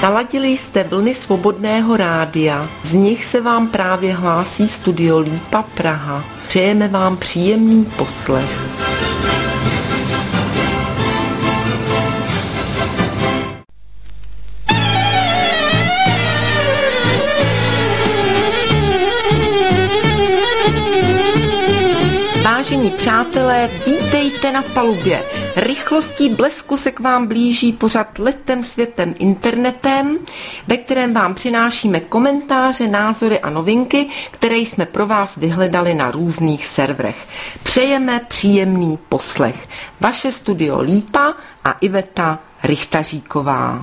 Naladili jste vlny Svobodného rádia, z nich se vám právě hlásí Studio Lípa Praha. Přejeme vám příjemný poslech. Vážení přátelé, vítejte na palubě. Rychlostí blesku se k vám blíží pořad Letem světem internetem, ve kterém vám přinášíme komentáře, názory a novinky, které jsme pro vás vyhledali na různých serverech. Přejeme příjemný poslech. Vaše Studio Lípa a Iveta Richtaříková.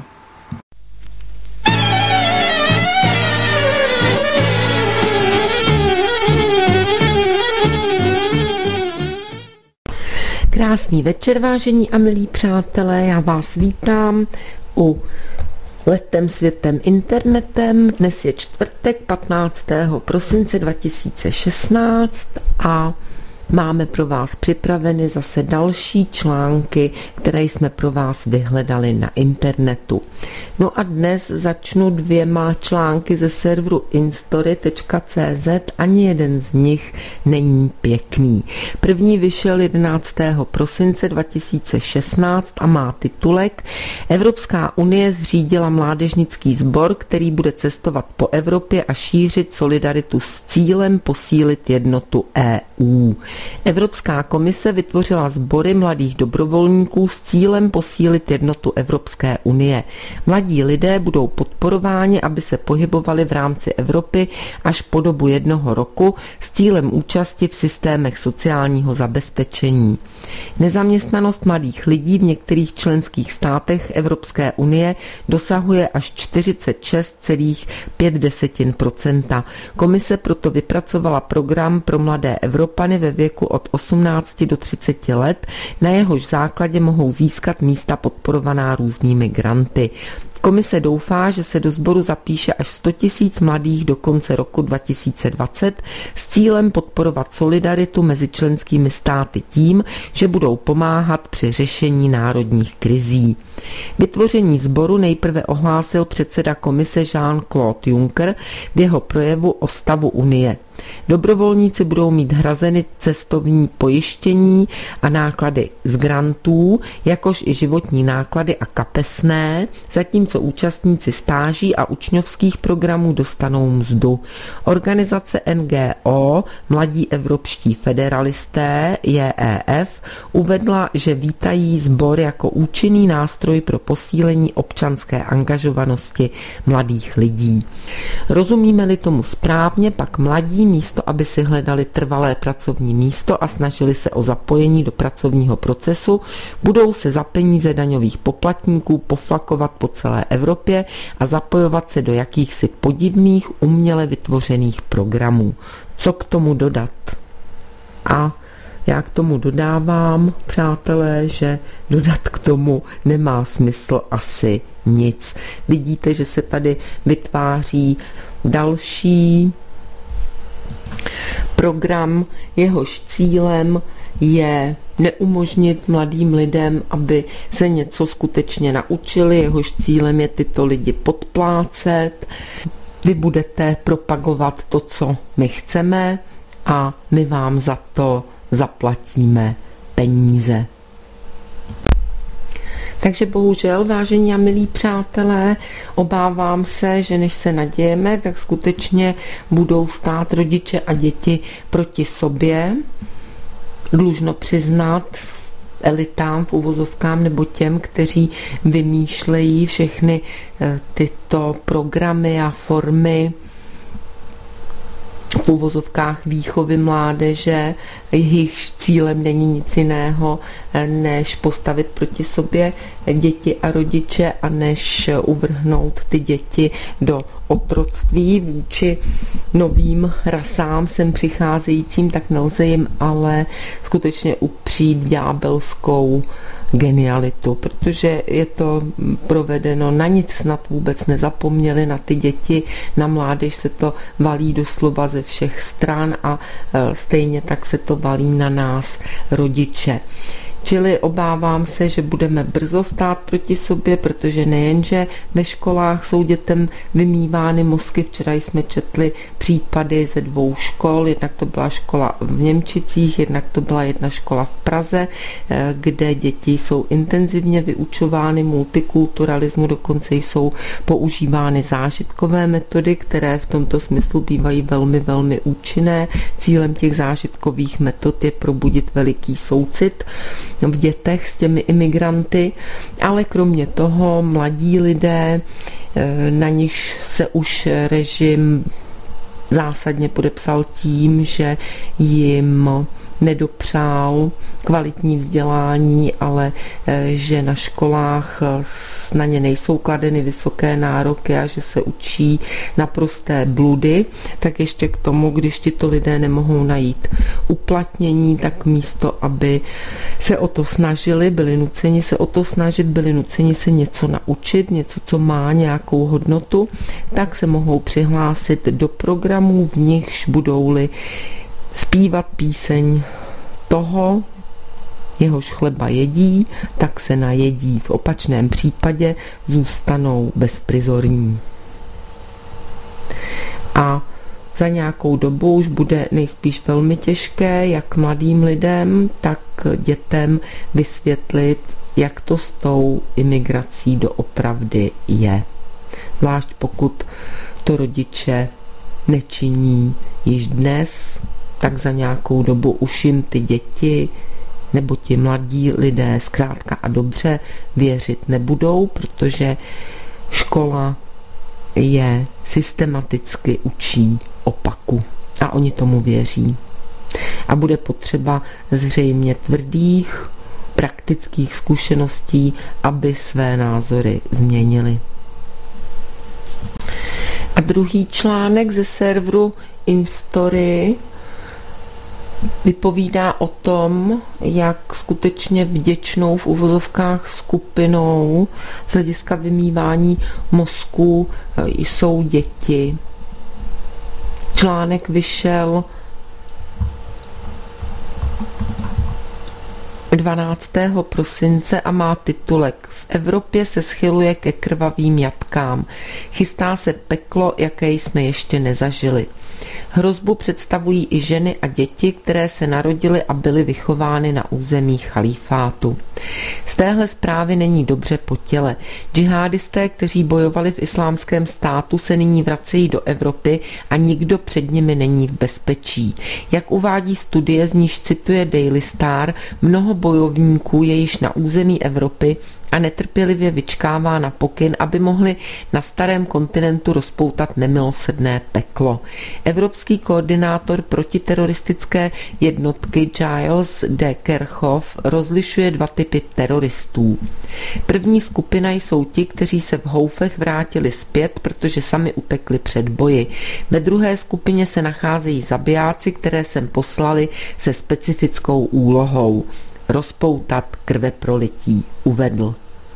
Krásný večer, vážení a milí přátelé, já vás vítám u Letem světem internetem. Dnes je čtvrtek 15. prosince 2016 a máme pro vás připraveny zase další články, které jsme pro vás vyhledali na internetu. No a dnes začnu 2 články ze serveru instory.cz, ani jeden z nich není pěkný. První vyšel 11. prosince 2016 a má titulek Evropská unie zřídila mládežnický sbor, který bude cestovat po Evropě a šířit solidaritu s cílem posílit jednotu EU. Evropská komise vytvořila sbory mladých dobrovolníků s cílem posílit jednotu Evropské unie. Mladí lidé budou podporováni, aby se pohybovali v rámci Evropy až po dobu 1 roku s cílem účasti v systémech sociálního zabezpečení. Nezaměstnanost mladých lidí v některých členských státech Evropské unie dosahuje až 46,5%. Komise proto vypracovala program pro mladé Evropany ve věku od 18 do 30 let, na jehož základě mohou získat místa podporovaná různými granty. Komise doufá, že se do sboru zapíše až 100 000 mladých do konce roku 2020 s cílem podporovat solidaritu mezi členskými státy tím, že budou pomáhat při řešení národních krizí. Vytvoření sboru nejprve ohlásil předseda komise Jean-Claude Juncker v jeho projevu o stavu Unie. Dobrovolníci budou mít hrazeny cestovní pojištění a náklady z grantů, jakož i životní náklady a kapesné, zatímco účastníci stáží a učňovských programů dostanou mzdu. Organizace NGO Mladí evropští federalisté JEF uvedla, že vítají sbor jako účinný nástroj pro posílení občanské angažovanosti mladých lidí. Rozumíme-li tomu správně, pak mladí místo, aby si hledali trvalé pracovní místo a snažili se o zapojení do pracovního procesu, budou se za peníze daňových poplatníků poflakovat po celé Evropě a zapojovat se do jakýchsi podivných uměle vytvořených programů. Co k tomu dodat? A já k tomu dodávám, přátelé, že dodat k tomu nemá smysl asi nic. Vidíte, že se tady vytváří další program, jehož cílem je neumožnit mladým lidem, aby se něco skutečně naučili, jehož cílem je tyto lidi podplácet. Vy budete propagovat to, co my chceme a my vám za to zaplatíme peníze. Takže bohužel, vážení a milí přátelé, obávám se, že než se nadějeme, tak skutečně budou stát rodiče a děti proti sobě. Dlužno přiznat elitám v uvozovkám nebo těm, kteří vymýšlejí všechny tyto programy a formy v uvozovkách výchovy mládeže, jejich cílem není nic jiného, než postavit proti sobě děti a rodiče a než uvrhnout ty děti do otroctví vůči novým rasám sem přicházejícím, tak nelze jim ale skutečně upřít ďábelskou genialitu, protože je to provedeno, na nic snad vůbec nezapomněli, na ty děti, na mládež se to valí doslova ze všech stran a stejně tak se to valí na nás rodiče. Čili obávám se, že budeme brzo stát proti sobě, protože nejenže ve školách jsou dětem vymývány mozky. Včera jsme četli případy ze 2 škol, jednak to byla škola v Němčicích, jednak to byla jedna škola v Praze, kde děti jsou intenzivně vyučovány multikulturalismu, dokonce jsou používány zážitkové metody, které v tomto smyslu bývají velmi, velmi účinné. Cílem těch zážitkových metod je probudit veliký soucit v dětech s těmi imigranty, ale kromě toho mladí lidé, na niž se už režim zásadně podepsal tím, že jim nedopřál kvalitní vzdělání, ale že na školách na ně nejsou kladeny vysoké nároky a že se učí naprosté bludy, tak ještě k tomu, když tito lidé nemohou najít uplatnění, tak místo, aby se o to snažili, byli nuceni se o to snažit, byli nuceni se něco naučit, něco, co má nějakou hodnotu, tak se mohou přihlásit do programů, v nichž budou-li zpívat píseň toho, jehož chleba jedí, tak se najedí. V opačném případě zůstanou bezprizorní. A za nějakou dobu už bude nejspíš velmi těžké, jak mladým lidem, tak dětem vysvětlit, jak to s tou imigrací doopravdy je. Zvlášť pokud to rodiče nečiní již dnes, tak za nějakou dobu už jim ty děti nebo ti mladí lidé zkrátka a dobře věřit nebudou, protože škola je systematicky učí opaku a oni tomu věří. A bude potřeba zřejmě tvrdých praktických zkušeností, aby své názory změnili. A druhý článek ze serveru InStory vypovídá o tom, jak skutečně vděčnou v uvozovkách skupinou z hlediska vymývání mozků jsou děti. Článek vyšel 12. prosince a má titulek V Evropě se schyluje ke krvavým jatkám. Chystá se peklo, jaké jsme ještě nezažili. Hrozbu představují i ženy a děti, které se narodily a byly vychovány na území chalífátu. Z téhle zprávy není dobře po těle. Džihádisté, kteří bojovali v islámském státu, se nyní vracejí do Evropy a nikdo před nimi není v bezpečí. Jak uvádí studie, z níž cituje Daily Star, mnoho bojovníků je již na území Evropy a netrpělivě vyčkává na pokyn, aby mohli na starém kontinentu rozpoutat nemilosrdné peklo. Evropský koordinátor protiteroristické jednotky Giles de Kerchove rozlišuje 2 typy teroristů. První skupina jsou ti, kteří se v houfech vrátili zpět, protože sami utekli před boji. Ve druhé skupině se nacházejí zabijáci, které sem poslali se specifickou úlohou rozpoutat krveprolití, uvedl.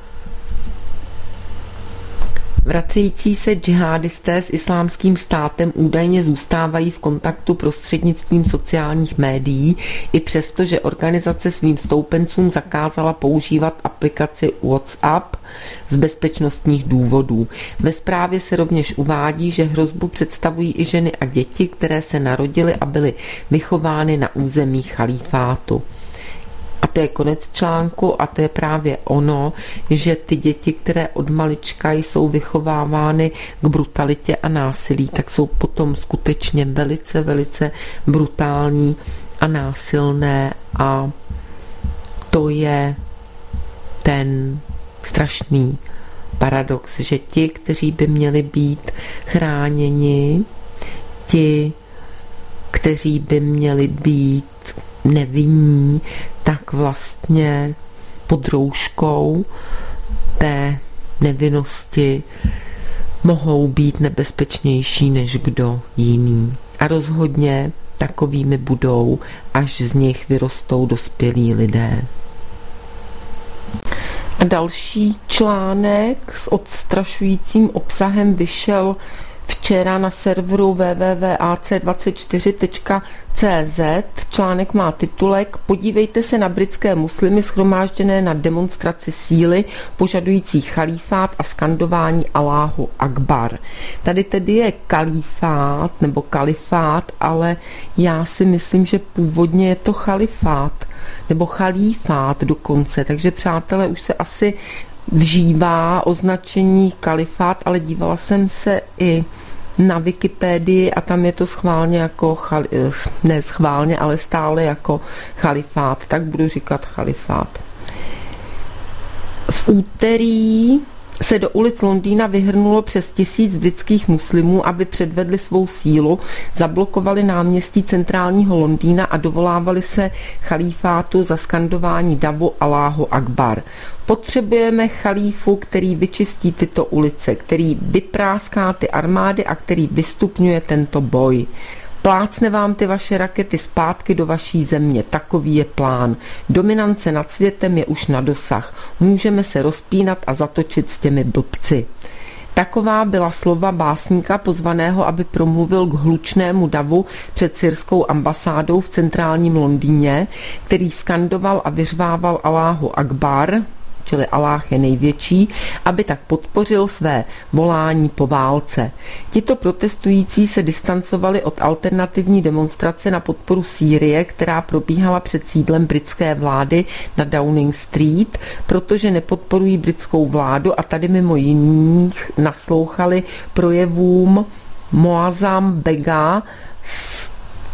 Vracející se džihádisté s islámským státem údajně zůstávají v kontaktu prostřednictvím sociálních médií, i přesto, že organizace svým stoupencům zakázala používat aplikaci WhatsApp z bezpečnostních důvodů. Ve zprávě se rovněž uvádí, že hrozbu představují i ženy a děti, které se narodily a byly vychovány na území chalífátu. A to je konec článku a to je právě ono, že ty děti, které od malička jsou vychovávány k brutalitě a násilí, tak jsou potom skutečně velice, velice brutální a násilné a to je ten strašný paradox, že ti, kteří by měli být chráněni, ti, kteří by měli být nevinní, tak vlastně pod rouškou té nevinnosti mohou být nebezpečnější než kdo jiný. A rozhodně takovými budou, až z nich vyrostou dospělí lidé. A další článek s odstrašujícím obsahem vyšel včera na serveru www.ac24.cz. Článek má titulek Podívejte se na britské muslimy shromážděné na demonstraci síly požadující chalífát a skandování Alláhu Akbar. Tady tedy je kalifát nebo kalifát, ale já si myslím, že původně je to chalifát nebo chalífát dokonce, takže přátelé, už se asi vžívá označení kalifát, ale dívala jsem se i na Wikipedii a tam je to schválně jako, ne schválně, ale stále jako chalifát, tak budu říkat chalifát. V úterý se do ulic Londýna vyhrnulo přes 1000 britských muslimů, aby předvedli svou sílu, zablokovali náměstí centrálního Londýna a dovolávali se chalífátu za skandování davu Alláhu Akbar. Potřebujeme chalífu, který vyčistí tyto ulice, který vypráská ty armády a který vystupňuje tento boj. Plácne vám ty vaše rakety zpátky do vaší země, takový je plán. Dominance nad světem je už na dosah. Můžeme se rozpínat a zatočit s těmi blbci. Taková byla slova básníka pozvaného, aby promluvil k hlučnému davu před syrskou ambasádou v centrálním Londýně, který skandoval a vyřvával Alláhu Akbar, čili Alláh je největší, aby tak podpořil své volání po válce. Tito protestující se distancovali od alternativní demonstrace na podporu Sýrie, která probíhala před sídlem britské vlády na Downing Street, protože nepodporují britskou vládu a tady mimo jiných naslouchali projevům Moazzam Bega z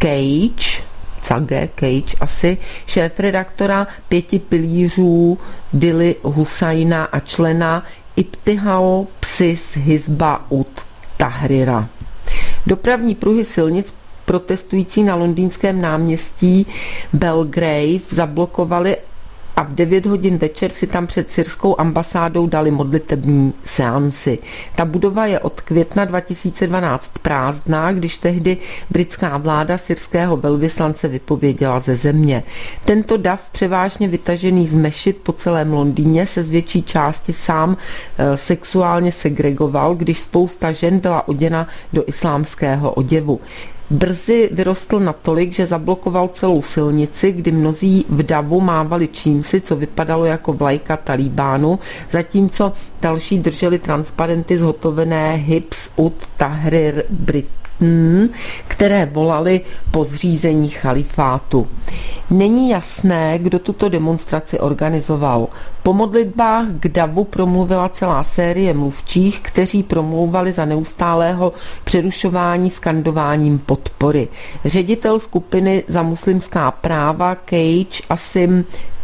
Cage asi, šéfredaktora 5 pilířů Dili Husajna a člena Ibtihal Psis Hizba ut Tahrira. Dopravní pruhy silnic protestující na londýnském náměstí Belgrave zablokovali a v 9 hodin večer si tam před syrskou ambasádou dali modlitební seanci. Ta budova je od května 2012 prázdná, když tehdy britská vláda syrského velvyslance vypověděla ze země. Tento dav, převážně vytažený z mešit po celém Londýně, se z větší části sám sexuálně segregoval, když spousta žen byla oděna do islámského oděvu. Brzy vyrostl natolik, že zablokoval celou silnici, kdy mnozí v davu mávali čímsi, co vypadalo jako vlajka Talibánu, zatímco další drželi transparenty zhotovené Hibs ut Tahrir Britain, které volaly po zřízení chalifátu. Není jasné, kdo tuto demonstraci organizoval. Po modlitbách k davu promluvila celá série mluvčích, kteří promlouvali za neustálého přerušování skandováním podpory. Ředitel skupiny za muslimská práva Cage Asim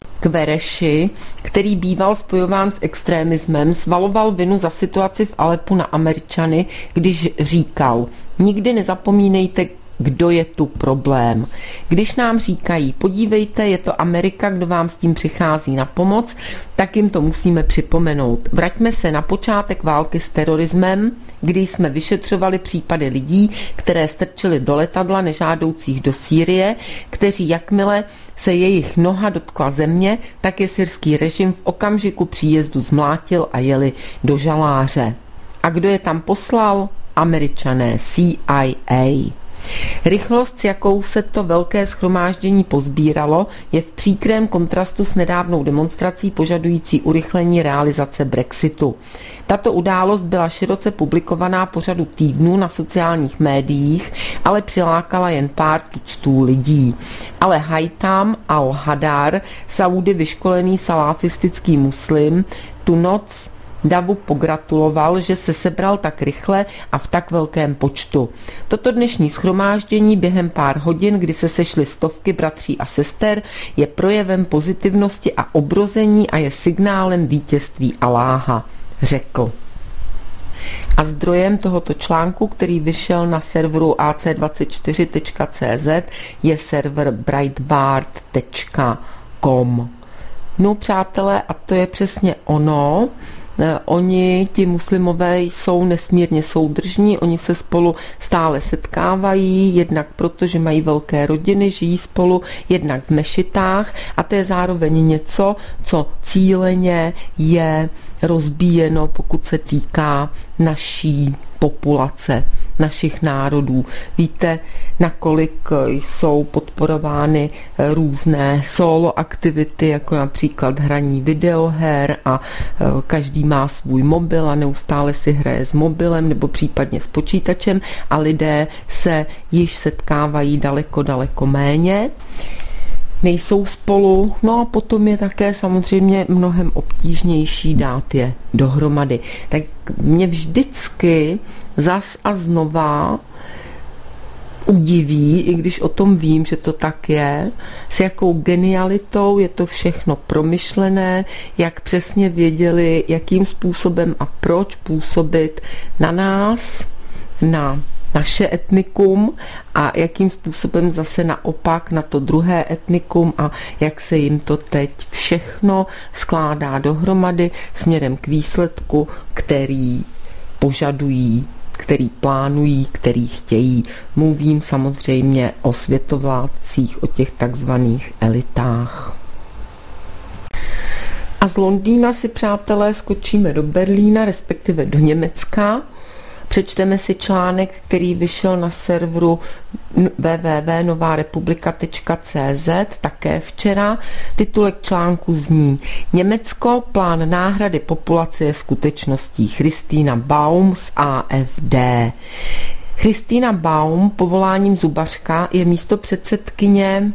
Qureshi, který býval spojován s extrémismem, svaloval vinu za situaci v Alepu na Američany, když říkal: nikdy nezapomínejte, kdo je tu problém. Když nám říkají, podívejte, je to Amerika, kdo vám s tím přichází na pomoc, tak jim to musíme připomenout. Vraťme se na počátek války s terorismem, kdy jsme vyšetřovali případy lidí, které strčili do letadla nežádoucích do Sýrie, kteří jakmile se jejich noha dotkla země, tak je syrský režim v okamžiku příjezdu zmlátil a jeli do žaláře. A kdo je tam poslal? Američané, CIA. Rychlost, s jakou se to velké shromáždění pozbíralo, je v příkrém kontrastu s nedávnou demonstrací požadující urychlení realizace Brexitu. Tato událost byla široce publikovaná po řadu týdnů na sociálních médiích, ale přilákala jen pár tuctů lidí. Ale Haitham al-Hadar, Saudy vyškolený salafistický muslim, tu noc davu pogratuloval, že se sebral tak rychle a v tak velkém počtu. Toto dnešní shromáždění během pár hodin, kdy se sešly stovky bratří a sester, je projevem pozitivnosti a obrození a je signálem vítězství Alláha, řekl. A zdrojem tohoto článku, který vyšel na serveru ac24.cz, je server breitbart.com. No přátelé, a to je přesně ono. Oni, ti muslimové, jsou nesmírně soudržní, oni se spolu stále setkávají, jednak proto, že mají velké rodiny, žijí spolu jednak v mešitách a to je zároveň něco, co cíleně je rozbíjeno, pokud se týká naší populace, našich národů. Víte, nakolik jsou podporovány různé solo aktivity, jako například hraní videoher a každý má svůj mobil a neustále si hraje s mobilem nebo případně s počítačem a lidé se již setkávají daleko méně. Nejsou spolu, no a potom je také samozřejmě mnohem obtížnější dát je dohromady. Tak mě vždycky zas a znova udiví, i když o tom vím, že to tak je, s jakou genialitou je to všechno promyšlené, jak přesně věděli, jakým způsobem a proč působit na nás, na naše etnikum a jakým způsobem zase naopak na to druhé etnikum a jak se jim to teď všechno skládá dohromady směrem k výsledku, který požadují, který plánují, který chtějí. Mluvím samozřejmě o světovládcích, o těch takzvaných elitách. A z Londýna si, přátelé, skočíme do Berlína, respektive do Německa. Přečteme si článek, který vyšel na serveru www.novarepublika.cz také včera. Titulek článku zní: Německo, plán náhrady populace je skutečností. Christina Baum z AfD. Christina Baum, povoláním zubařka, je místopředsedkyně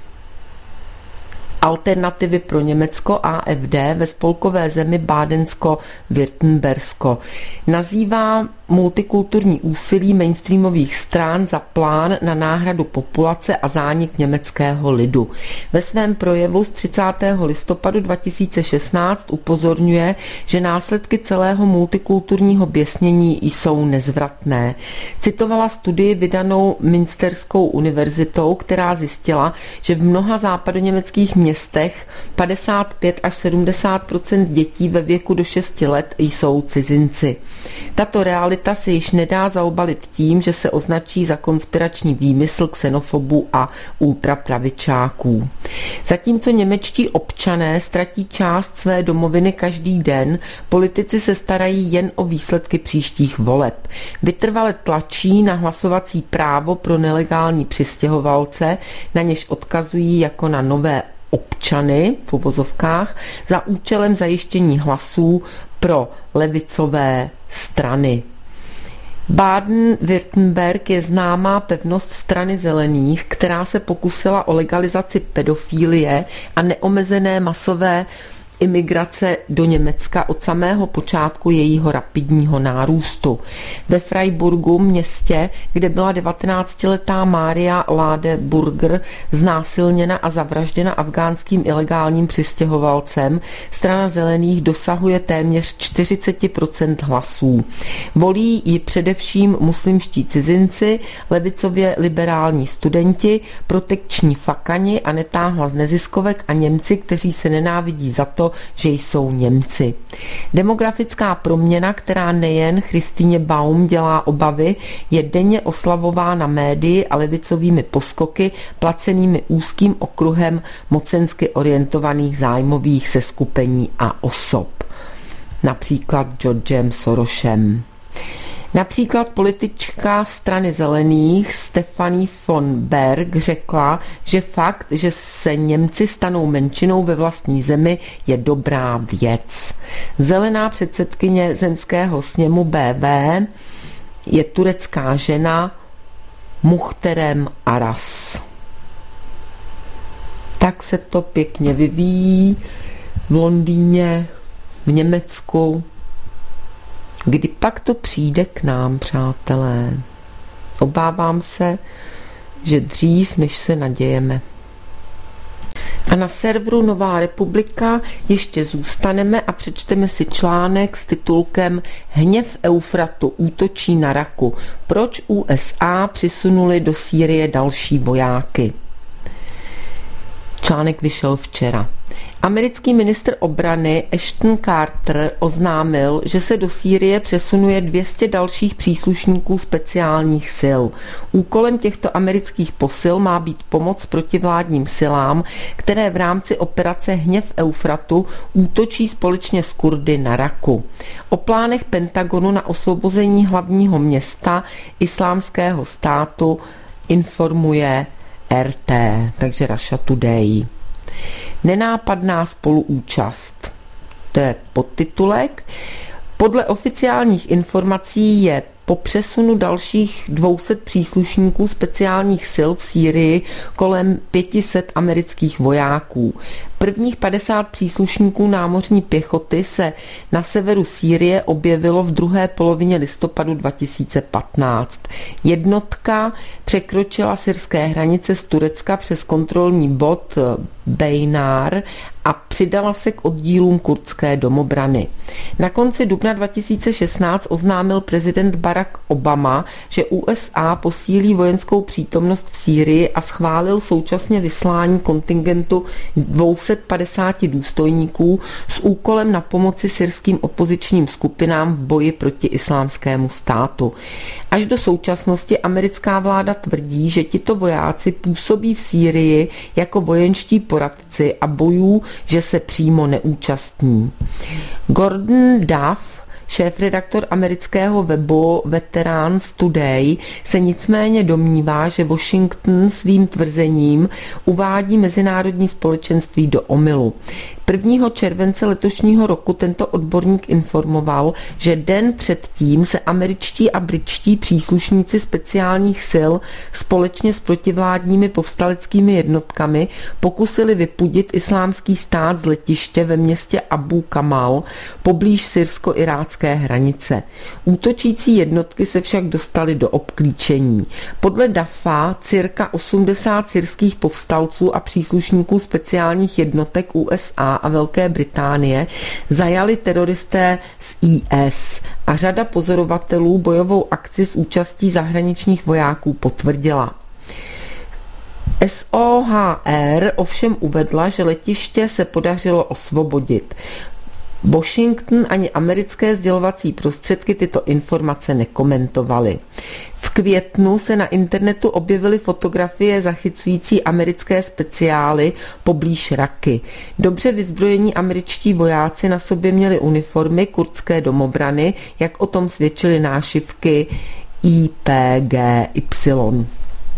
Alternativy pro Německo AfD ve spolkové zemi Bádensko-Württembersko. Nazývá multikulturní úsilí mainstreamových stran za plán na náhradu populace a zánik německého lidu. Ve svém projevu z 30. listopadu 2016 upozorňuje, že následky celého multikulturního běsnění jsou nezvratné. Citovala studii vydanou Münsterskou univerzitou, která zjistila, že v mnoha západoněmeckých městech 55 až 70% dětí ve věku do 6 let jsou cizinci. Tato realita se již nedá zaobalit tím, že se označí za konspirační výmysl xenofobů a ultrapravičáků. Zatímco němečtí občané ztratí část své domoviny každý den, politici se starají jen o výsledky příštích voleb. Vytrvale tlačí na hlasovací právo pro nelegální přistěhovalce, na něž odkazují jako na nové občany v uvozovkách za účelem zajištění hlasů pro levicové strany. Baden-Württemberg je známá pevnost strany zelených, která se pokusila o legalizaci pedofilie a neomezené masové imigrace do Německa od samého počátku jejího rapidního nárůstu. Ve Freiburgu, městě, kde byla 19letá Mária Ladeburger znásilněna a zavražděna afgánským ilegálním přistěhovalcem, strana zelených dosahuje téměř 40% hlasů. Volí ji především muslimští cizinci, levicově liberální studenti, protekční fakani a netáhla z neziskovek a Němci, kteří se nenávidí za to, že jsou Němci. Demografická proměna, která nejen Christině Baum dělá obavy, je denně oslavována médii a levicovými poskoky placenými úzkým okruhem mocensky orientovaných zájmových seskupení a osob. Například Georgem Sorosem. Například politička strany zelených Stefanie von Berg řekla, že fakt, že se Němci stanou menšinou ve vlastní zemi, je dobrá věc. Zelená předsedkyně zemského sněmu BV je turecká žena Muhterem Aras. Tak se to pěkně vyvíjí v Londýně, v Německu. Kdy pak to přijde k nám, přátelé? Obávám se, že dřív, než se nadějeme. A na serveru Nová republika ještě zůstaneme a přečteme si článek s titulkem Hněv Eufratu útočí na Raku. Proč USA přisunuli do Sýrie další vojáky? Článek vyšel včera. Americký ministr obrany Ashton Carter oznámil, že se do Sýrie přesunuje 200 dalších příslušníků speciálních sil. Úkolem těchto amerických posil má být pomoc protivládním silám, které v rámci operace Hněv Eufratu útočí společně s Kurdy na Raku. O plánech Pentagonu na osvobození hlavního města Islámského státu informuje RT, takže Russia Today. Nenápadná spoluúčast. To je podtitulek. Podle oficiálních informací je po přesunu dalších 200 příslušníků speciálních sil v Sýrii kolem 500 amerických vojáků. Prvních 50 příslušníků námořní pěchoty se na severu Sýrie objevilo v druhé polovině listopadu 2015. Jednotka překročila syrské hranice z Turecka přes kontrolní bod Bejnár a přidala se k oddílům kurdské domobrany. Na konci dubna 2016 oznámil prezident Barack Obama, že USA posílí vojenskou přítomnost v Sýrii a schválil současně vyslání kontingentu 250 důstojníků s úkolem na pomoci syrským opozičním skupinám v boji proti Islámskému státu. Až do současnosti americká vláda tvrdí, že tito vojáci působí v Sýrii jako vojenští poradci a bojů, že se přímo neúčastní. Gordon Duff, šéfredaktor amerického webu Veterans Today, se nicméně domnívá, že Washington svým tvrzením uvádí mezinárodní společenství do omylu. 1. července letošního roku tento odborník informoval, že den předtím se američtí a britští příslušníci speciálních sil společně s protivládními povstaleckými jednotkami pokusili vypudit Islámský stát z letiště ve městě Abu Kamal poblíž syrsko-irácké hranice. Útočící jednotky se však dostaly do obklíčení. Podle DAFA cirka 80 syrských povstalců a příslušníků speciálních jednotek USA a Velké Británie zajali teroristé z IS a řada pozorovatelů bojovou akci s účastí zahraničních vojáků potvrdila. SOHR ovšem uvedla, že letiště se podařilo osvobodit. Washington ani americké sdělovací prostředky tyto informace nekomentovaly. V květnu se na internetu objevily fotografie zachycující americké speciály poblíž Raky. Dobře vyzbrojení američtí vojáci na sobě měli uniformy kurdské domobrany, jak o tom svědčily nášivky IPGY.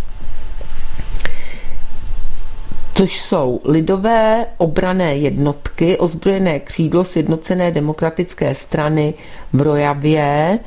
Což jsou lidové obranné jednotky, ozbrojené křídlo Sjednocené demokratické strany v Rojavě,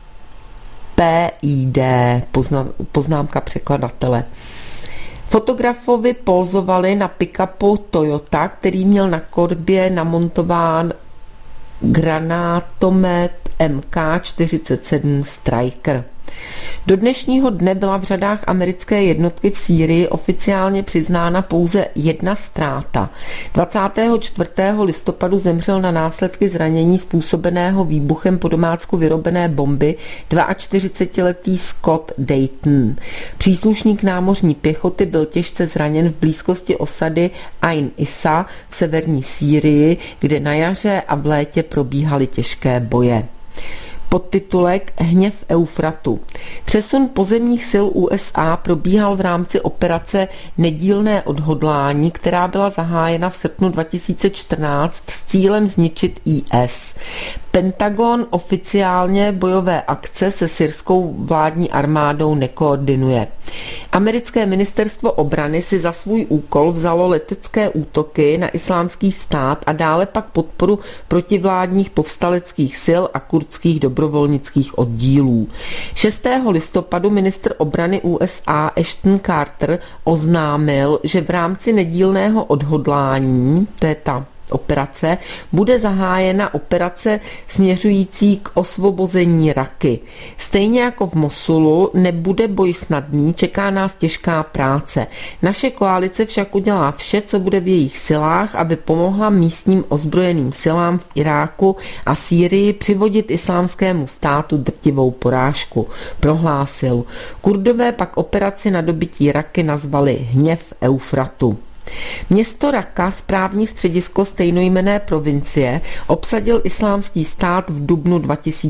PID, poznámka překladatele. Fotografovi pózovali na pick-upu Toyota, který měl na korbě namontován granátomet MK-47 Striker. Do dnešního dne byla v řadách americké jednotky v Sýrii oficiálně přiznána pouze jedna ztráta. 24. listopadu zemřel na následky zranění způsobeného výbuchem po domácku vyrobené bomby 42letý Scott Dayton. Příslušník námořní pěchoty byl těžce zraněn v blízkosti osady Ain Issa v severní Sýrii, kde na jaře a v létě probíhaly těžké boje. Podtitulek Hněv Eufratu. Přesun pozemních sil USA probíhal v rámci operace Nedílné odhodlání, která byla zahájena v srpnu 2014 s cílem zničit IS. Pentagon oficiálně bojové akce se syrskou vládní armádou nekoordinuje. Americké ministerstvo obrany si za svůj úkol vzalo letecké útoky na Islámský stát a dále pak podporu protivládních povstaleckých sil a kurdských dobrovolnických oddílů. 6. listopadu ministr obrany USA Ashton Carter oznámil, že v rámci nedílného odhodlání, to je ta operace, bude zahájena operace směřující k osvobození Raky. Stejně jako v Mosulu nebude boj snadný, čeká nás těžká práce. Naše koalice však udělá vše, co bude v jejich silách, aby pomohla místním ozbrojeným silám v Iráku a Sýrii přivodit Islámskému státu drtivou porážku, prohlásil. Kurdové pak operaci na dobytí Raky nazvali Hněv Eufratu. Město Raka, správní středisko stejnojmenné provincie, obsadil Islámský stát v dubnu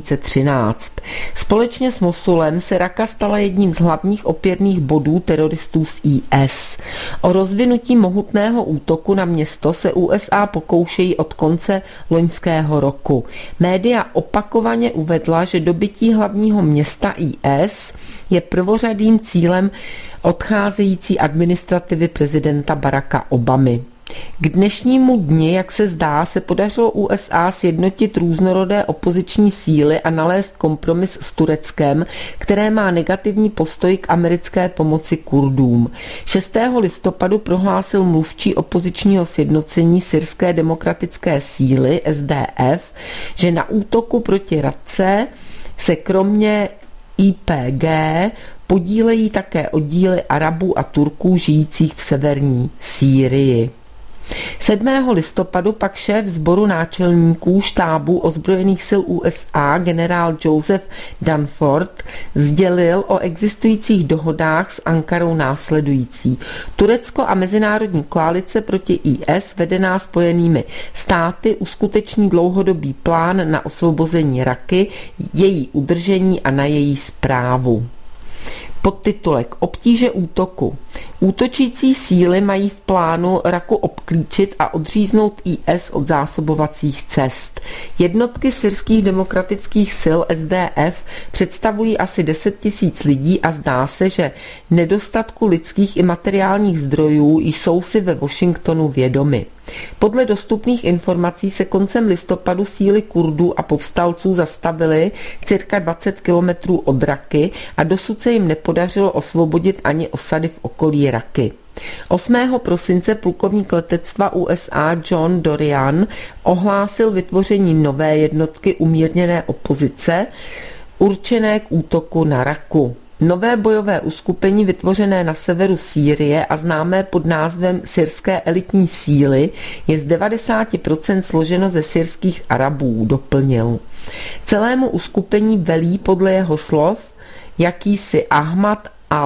2013. Společně s Mosulem se Raka stala jedním z hlavních opěrných bodů teroristů z IS. O rozvinutí mohutného útoku na město se USA pokoušejí od konce loňského roku. Média opakovaně uvedla, že dobytí hlavního města IS je prvořadým cílem odcházející administrativy prezidenta Baracka Obamy. K dnešnímu dni, jak se zdá, se podařilo USA sjednotit různorodé opoziční síly a nalézt kompromis s Tureckem, které má negativní postoj k americké pomoci Kurdům. 6. listopadu prohlásil mluvčí opozičního sjednocení Syrské demokratické síly SDF, že na útoku proti Race se kromě YPG podílejí také oddíly Arabů a Turků žijících v severní Sýrii. 7. listopadu pak šéf sboru náčelníků štábů ozbrojených sil USA generál Joseph Dunford sdělil o existujících dohodách s Ankarou následující. Turecko a mezinárodní koalice proti IS vedená Spojenými státy uskuteční dlouhodobý plán na osvobození Raky, její udržení a na její správu. Podtitulek Obtíže útoku. Útočící síly mají v plánu Raku obklíčit a odříznout IS od zásobovacích cest. Jednotky syrských demokratických sil SDF představují asi 10 000 lidí a zdá se, že nedostatku lidských i materiálních zdrojů jsou si ve Washingtonu vědomi. Podle dostupných informací se koncem listopadu síly Kurdů a povstalců zastavily cirka 20 kilometrů od Raky a dosud se jim nepodařilo osvobodit ani osady v okolí Raky. 8. prosince plukovník letectva USA John Dorian ohlásil vytvoření nové jednotky umírněné opozice určené k útoku na Raku. Nové bojové uskupení vytvořené na severu Sýrie a známé pod názvem Syrské elitní síly je z 90% složeno ze syrských Arabů, doplnil. Celému uskupení velí podle jeho slov jakýsi Ahmad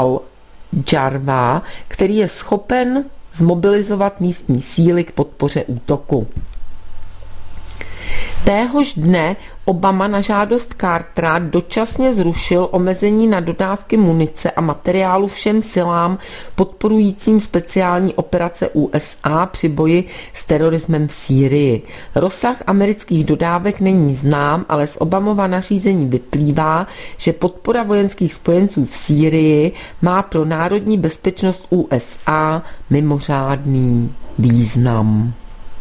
al-Jarvá, který je schopen zmobilizovat místní síly k podpoře útoku. Téhož dne Obama na žádost Cartera dočasně zrušil omezení na dodávky munice a materiálu všem silám podporujícím speciální operace USA při boji s terorismem v Sýrii. Rozsah amerických dodávek není znám, ale z Obamova nařízení vyplývá, že podpora vojenských spojenců v Sýrii má pro národní bezpečnost USA mimořádný význam.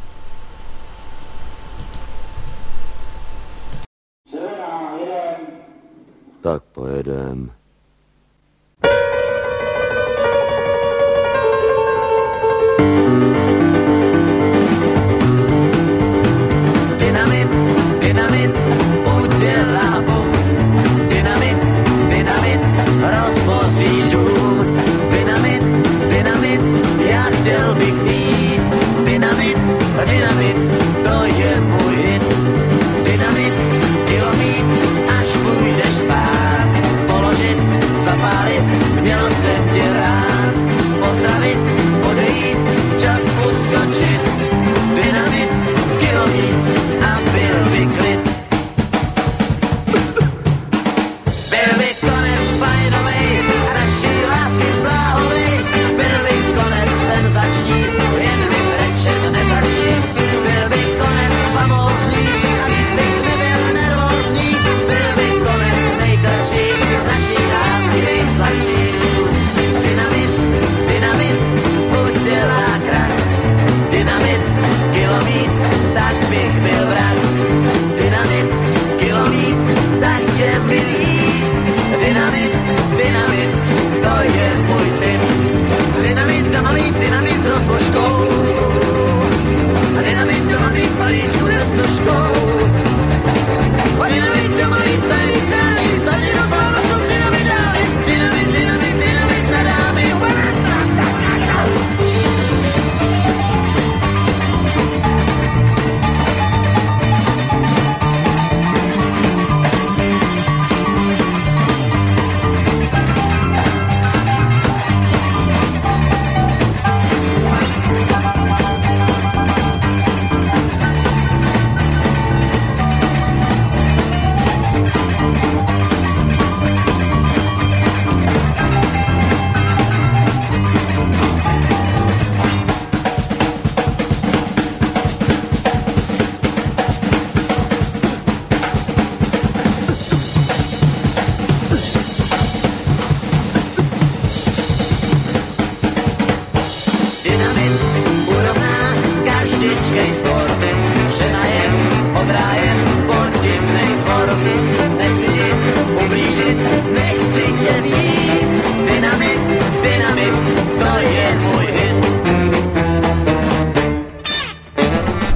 Tak pojedem. Dynamit, dynamit, udělá bum. Dynamit, dynamit, rozboří dům. Dynamit, dynamit, já chtěl bych mít. Dynamit, dynamit, to je můj hit. Dynamit, kilomít, až půjdeš spát. Položit, zapálit, měl jsem tě rád. Pozdravit, odejít, čas uskočit. Dynamit, kilomít a byl by klid. Byl by konec fajnovej a naší lásky bláhovej. Byl by konec senzační, jen mi brečet nezačni. Byl by konec famózní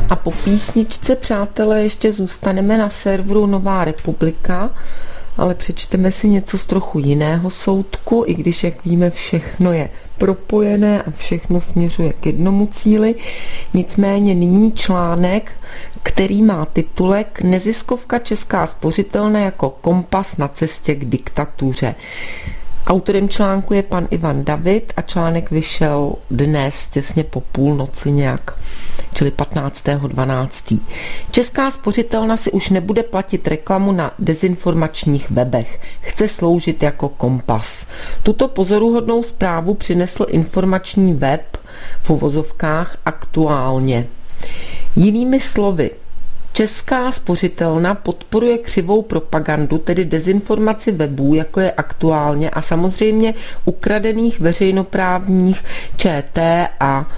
A po písničce, přátelé, ještě zůstaneme na serveru Nová republika, ale přečteme si něco z trochu jiného soudku, i když, jak víme, všechno je propojené a všechno směřuje k jednomu cíli. Nicméně nyní článek, který má titulek Neziskovka Česká spořitelna jako kompas na cestě k diktatuře. Autorem článku je pan Ivan David a článek vyšel dnes těsně po půlnoci nějak, čili 15.12. Česká spořitelna si už nebude platit reklamu na dezinformačních webech. Chce sloužit jako kompas. Tuto pozoruhodnou zprávu přinesl informační web v uvozovkách Aktuálně. Jinými slovy, Česká spořitelna podporuje křivou propagandu, tedy dezinformaci webů, jako je Aktuálně, a samozřejmě ukradených veřejnoprávních ČT a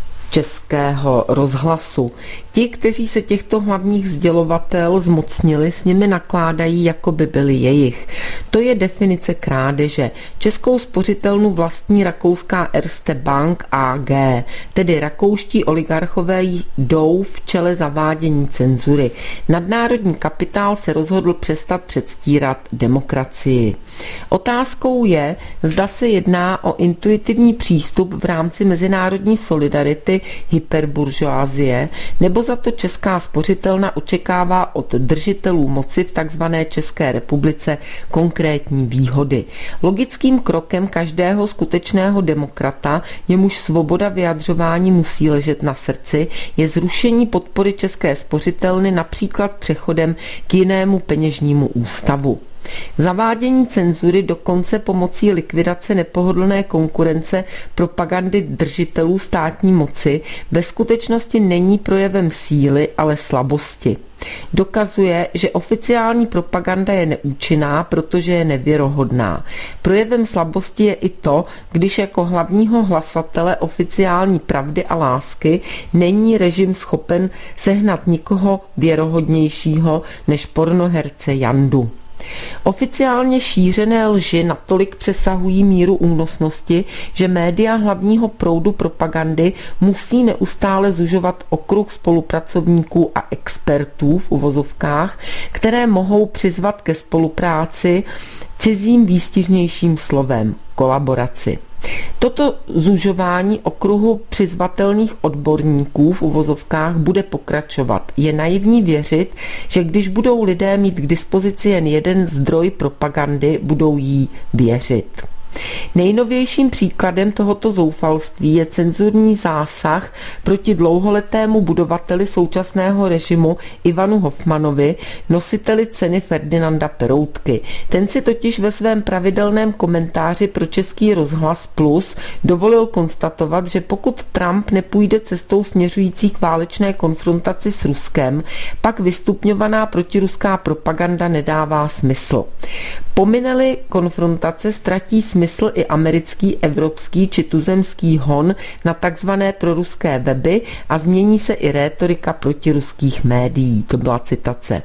Českého rozhlasu. Ti, kteří se těchto hlavních sdělovatel zmocnili, s nimi nakládají, jako by byli jejich. To je definice krádeže. Českou spořitelnu vlastní rakouská Erste Bank AG, tedy rakouští oligarchové jdou v čele zavádění cenzury. Nadnárodní kapitál se rozhodl přestat předstírat demokracii. Otázkou je, zda se jedná o intuitivní přístup v rámci mezinárodní solidarity hyperburžoazie, nebo za to Česká spořitelna očekává od držitelů moci v takzvané České republice konkrétní výhody. Logickým krokem každého skutečného demokrata, jemuž svoboda vyjadřování musí ležet na srdci, je zrušení podpory České spořitelny například přechodem k jinému peněžnímu ústavu. Zavádění cenzury dokonce pomocí likvidace nepohodlné konkurence propagandy držitelů státní moci ve skutečnosti není projevem síly, ale slabosti. Dokazuje, že oficiální propaganda je neúčinná, protože je nevěrohodná. Projevem slabosti je i to, když jako hlavního hlasatele oficiální pravdy a lásky není režim schopen sehnat nikoho věrohodnějšího než pornoherce Jandu. Oficiálně šířené lži natolik přesahují míru únosnosti, že média hlavního proudu propagandy musí neustále zužovat okruh spolupracovníků a expertů v uvozovkách, které mohou přizvat ke spolupráci cizím výstižnějším slovem kolaboraci. Toto zužování okruhu přizvatelných odborníků v uvozovkách bude pokračovat. Je naivní věřit, že když budou lidé mít k dispozici jen jeden zdroj propagandy, budou jí věřit. Nejnovějším příkladem tohoto zoufalství je cenzurní zásah proti dlouholetému budovateli současného režimu Ivanu Hofmanovi, nositeli ceny Ferdinanda Peroutky. Ten si totiž ve svém pravidelném komentáři pro Český rozhlas Plus dovolil konstatovat, že pokud Trump nepůjde cestou směřující k válečné konfrontaci s Ruskem, pak vystupňovaná protiruská propaganda nedává smysl. Pomine-li konfrontace, ztratí smysl i americký, evropský či tuzemský hon na takzvané proruské weby a změní se i rétorika protiruských médií. To byla citace.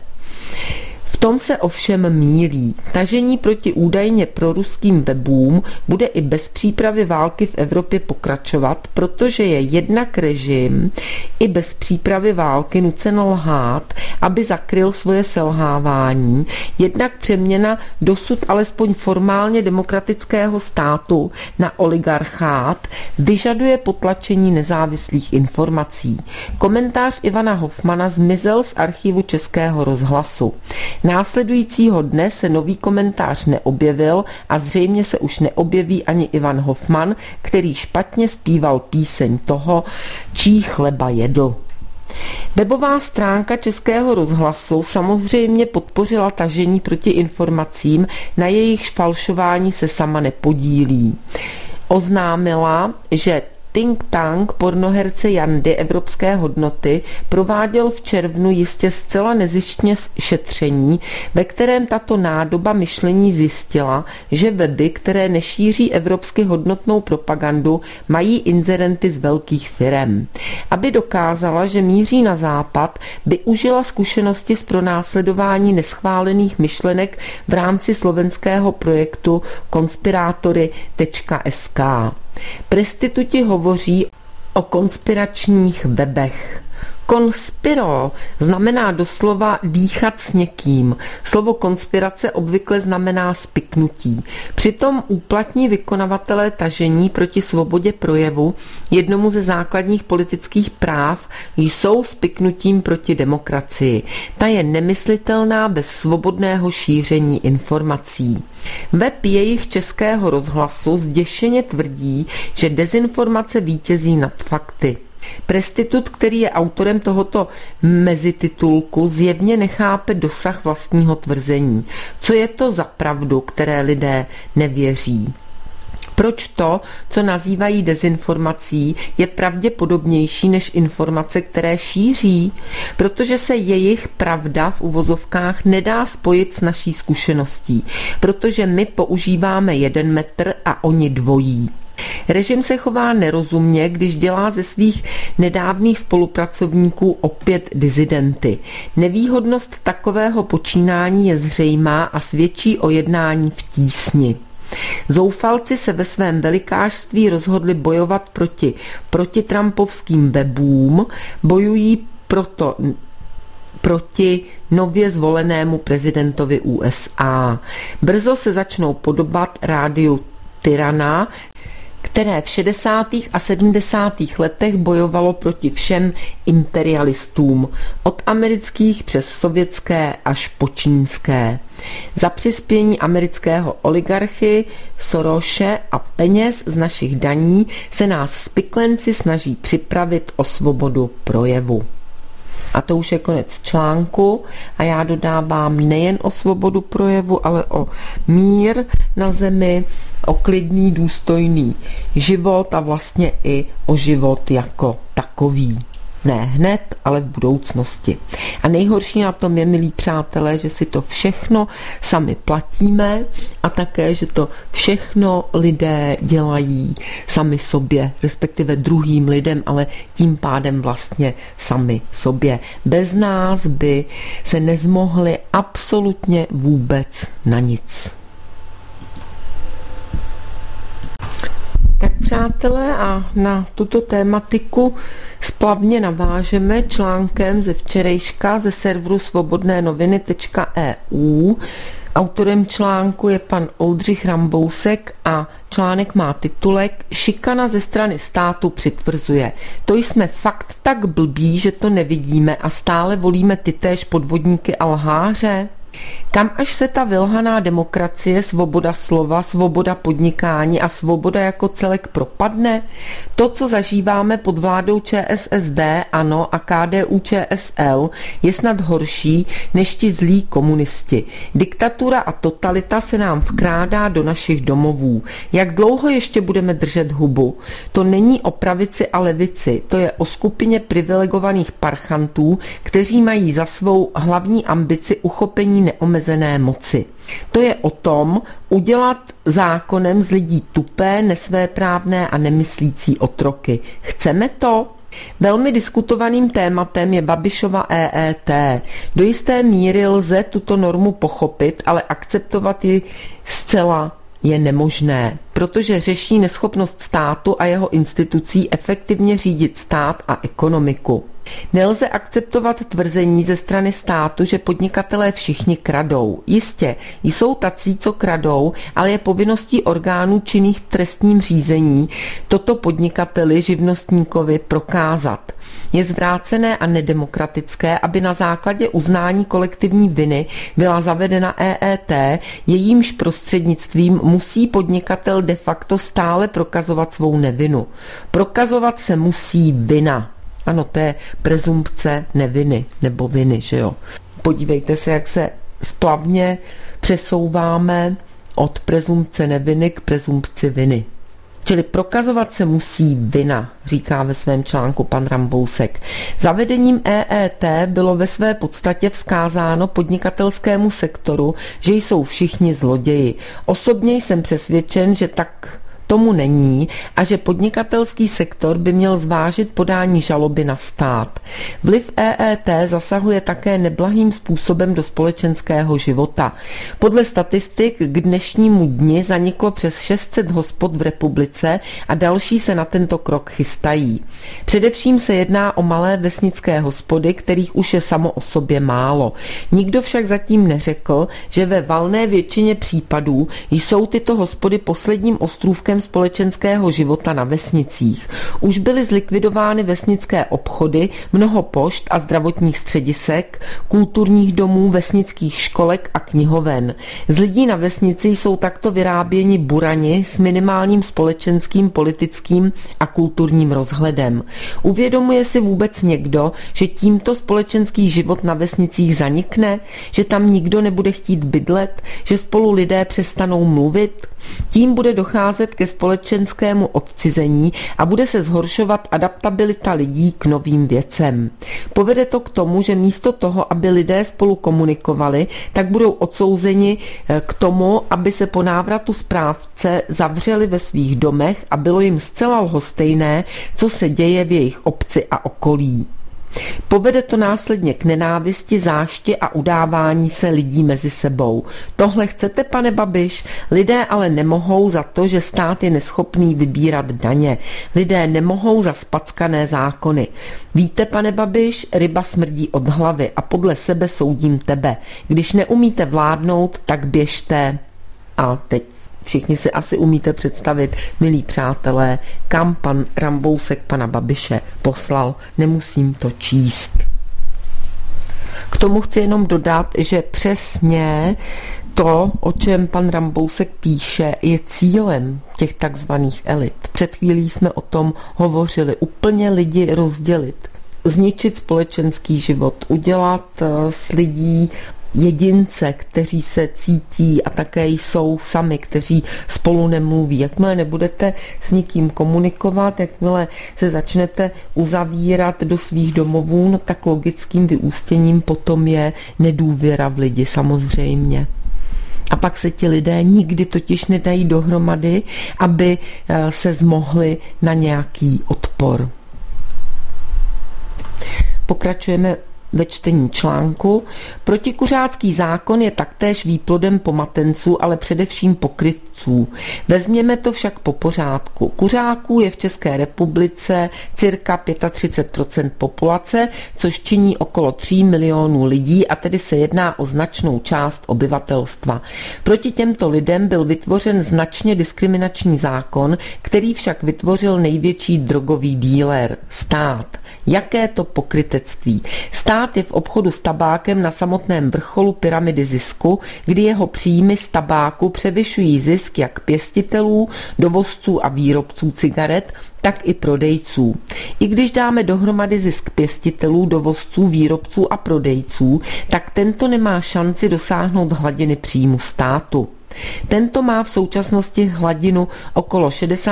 V tom se ovšem mýlí. Tažení proti údajně proruským webům bude i bez přípravy války v Evropě pokračovat, protože je jednak režim i bez přípravy války nucen lhát, aby zakryl svoje selhávání, jednak přeměna dosud alespoň formálně demokratického státu na oligarchát vyžaduje potlačení nezávislých informací. Komentář Ivana Hofmana zmizel z archivu Českého rozhlasu. Následujícího dne se nový komentář neobjevil a zřejmě se už neobjeví ani Ivan Hofman, který špatně zpíval píseň toho, čí chleba jedl. Webová stránka Českého rozhlasu samozřejmě podpořila tažení proti informacím, na jejichž falšování se sama nepodílí. Oznámila, že think tank pornoherce Jandy Evropské hodnoty prováděl v červnu jistě zcela nezištně šetření, ve kterém tato nádoba myšlení zjistila, že weby, které nešíří evropsky hodnotnou propagandu, mají inzerenty z velkých firem. Aby dokázala, že míří na západ, využila zkušenosti z pronásledování neschválených myšlenek v rámci slovenského projektu konspirátory.sk. Prestituti hovoří o konspiračních webech. Konspiro znamená doslova dýchat s někým. Slovo konspirace obvykle znamená spiknutí. Přitom úplatní vykonavatelé tažení proti svobodě projevu, jednomu ze základních politických práv, jsou spiknutím proti demokracii. Ta je nemyslitelná bez svobodného šíření informací. Web jejich Českého rozhlasu zděšeně tvrdí, že dezinformace vítězí nad fakty. Prestitut, který je autorem tohoto mezititulku, zjevně nechápe dosah vlastního tvrzení. Co je to za pravdu, které lidé nevěří? Proč to, co nazývají dezinformací, je pravděpodobnější než informace, které šíří? Protože se jejich pravda v uvozovkách nedá spojit s naší zkušeností, protože my používáme 1 metr a oni dvojí. Režim se chová nerozumně, když dělá ze svých nedávných spolupracovníků opět dizidenty. Nevýhodnost takového počínání je zřejmá a svědčí o jednání v tísni. Zoufalci se ve svém velikářství rozhodli bojovat proti trumpovským webům, bojují proto proti nově zvolenému prezidentovi USA. Brzo se začnou podobat rádiu Tyrana, které v 60. a 70. letech bojovalo proti všem imperialistům, od amerických přes sovětské až po čínské. Za přispění amerického oligarchy, Sorose a peněz z našich daní se nás spiklenci snaží připravit o svobodu projevu. A to už je konec článku a já dodávám nejen o svobodu projevu, ale o mír na zemi, o klidný, důstojný život a vlastně i o život jako takový. Ne hned, ale v budoucnosti. A nejhorší na tom je, milí přátelé, že si to všechno sami platíme a také, že to všechno lidé dělají sami sobě, respektive druhým lidem, ale tím pádem vlastně sami sobě. Bez nás by se nezmohli absolutně vůbec na nic. Tak přátelé, a na tuto tématiku splavně navážeme článkem ze včerejška ze serveru svobodnénoviny.eu. Autorem článku je pan Oldřich Rambousek a článek má titulek Šikana ze strany státu přitvrzuje. To jsme fakt tak blbí, že to nevidíme a stále volíme tytéž podvodníky a lháře? Kam až se ta vylhaná demokracie, svoboda slova, svoboda podnikání a svoboda jako celek propadne? To, co zažíváme pod vládou ČSSD, ANO a KDU-ČSL, je snad horší než ti zlí komunisti. Diktatura a totalita se nám vkrádá do našich domovů. Jak dlouho ještě budeme držet hubu? To není o pravici a levici, to je o skupině privilegovaných parchantů, kteří mají za svou hlavní ambici uchopení neomezené moci. To je o tom udělat zákonem z lidí tupé, nesvéprávné a nemyslící otroky. Chceme to? Velmi diskutovaným tématem je Babišova EET. Do jisté míry lze tuto normu pochopit, ale akceptovat ji zcela je nemožné, protože řeší neschopnost státu a jeho institucí efektivně řídit stát a ekonomiku. Nelze akceptovat tvrzení ze strany státu, že podnikatelé všichni kradou. Jistě, jsou tací, co kradou, ale je povinností orgánů činných v trestním řízení toto podnikateli, živnostníkovi prokázat. Je zvrácené a nedemokratické, aby na základě uznání kolektivní viny byla zavedena EET, jejímž prostřednictvím musí podnikatel de facto stále prokazovat svou nevinu. Prokazovat se musí vina. Ano, to je prezumpce neviny, nebo viny, že jo. Podívejte se, jak se splavně přesouváme od prezumpce neviny k prezumpci viny. Čili prokazovat se musí vina, říká ve svém článku pan Rambousek. Zavedením EET bylo ve své podstatě vzkázáno podnikatelskému sektoru, že jsou všichni zloději. Osobně jsem přesvědčen, že tak tomu není a že podnikatelský sektor by měl zvážit podání žaloby na stát. Vliv EET zasahuje také neblahým způsobem do společenského života. Podle statistik k dnešnímu dni zaniklo přes 600 hospod v republice a další se na tento krok chystají. Především se jedná o malé vesnické hospody, kterých už je samo o sobě málo. Nikdo však zatím neřekl, že ve valné většině případů jsou tyto hospody posledním ostrůvkem společenského života na vesnicích. Už byly zlikvidovány vesnické obchody, mnoho pošt a zdravotních středisek, kulturních domů, vesnických školek a knihoven. Z lidí na vesnici jsou takto vyráběni burani s minimálním společenským, politickým a kulturním rozhledem. Uvědomuje si vůbec někdo, že tímto společenský život na vesnicích zanikne, že tam nikdo nebude chtít bydlet, že spolu lidé přestanou mluvit? Tím bude docházet ke společenskému odcizení a bude se zhoršovat adaptabilita lidí k novým věcem. Povede to k tomu, že místo toho, aby lidé spolu komunikovali, tak budou odsouzeni k tomu, aby se po návratu správce zavřeli ve svých domech a bylo jim zcela lhostejné, co se děje v jejich obci a okolí. Povede to následně k nenávisti, zášti a udávání se lidí mezi sebou. Tohle chcete, pane Babiš? Lidé ale nemohou za to, že stát je neschopný vybírat daně. Lidé nemohou za spackané zákony. Víte, pane Babiš, ryba smrdí od hlavy a podle sebe soudím tebe. Když neumíte vládnout, tak běžte. A teď všichni si asi umíte představit, milí přátelé, kam pan Rambousek pana Babiše poslal. Nemusím to číst. K tomu chci jenom dodat, že přesně to, o čem pan Rambousek píše, je cílem těch takzvaných elit. Před chvílí jsme o tom hovořili. Úplně lidi rozdělit, zničit společenský život, udělat z lidí jedince, kteří se cítí a také jsou sami, kteří spolu nemluví. Jakmile nebudete s nikým komunikovat, jakmile se začnete uzavírat do svých domovů, no tak logickým vyústěním potom je nedůvěra v lidi, samozřejmě. A pak se ti lidé nikdy totiž nedají dohromady, aby se zmohli na nějaký odpor. Pokračujeme ve čtení článku. Protikuřácký zákon je taktéž výplodem pomatenců, ale především pokrytců. Vezměme to však po pořádku. Kuřáků je v České republice cirka 35% populace, což činí okolo 3 milionů lidí a tedy se jedná o značnou část obyvatelstva. Proti těmto lidem byl vytvořen značně diskriminační zákon, který však vytvořil největší drogový díler – stát. Jaké to pokrytectví? Stát je v obchodu s tabákem na samotném vrcholu pyramidy zisku, kdy jeho příjmy z tabáku převyšují zisk jak pěstitelů, dovozců a výrobců cigaret, tak i prodejců. I když dáme dohromady zisk pěstitelů, dovozců, výrobců a prodejců, tak tento nemá šanci dosáhnout hladiny příjmu státu. Tento má v současnosti hladinu okolo